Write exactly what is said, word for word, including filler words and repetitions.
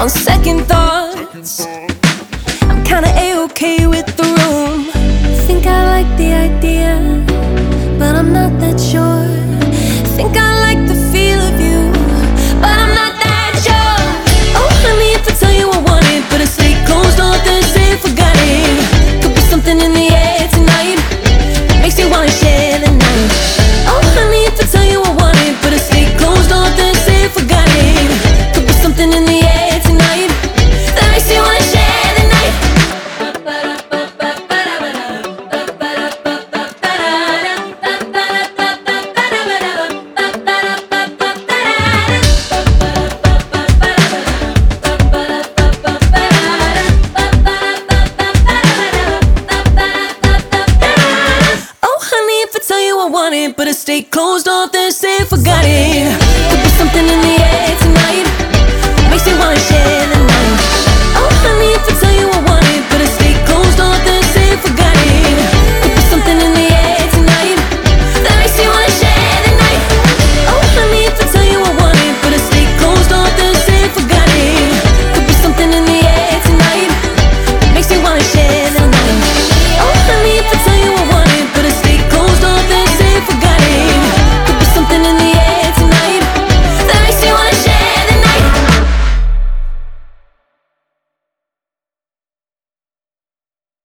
On second thoughts, I'm kinda A-okay with the room. Think I like the idea, but I'm not that sure. Think I like the feel of you, but I'm not that sure. Oh honey, if I tell you I want it, but I say closed off and say forgot it. Could be something in the air tonight that makes you wanna share the night. Oh honey, if I tell you I want it, but I say closed off and say forgot it. Could be something in the air tonight that makes you wanna share the night. Oh honey, if I tell you I want it, but I stay closed off and say forgot it.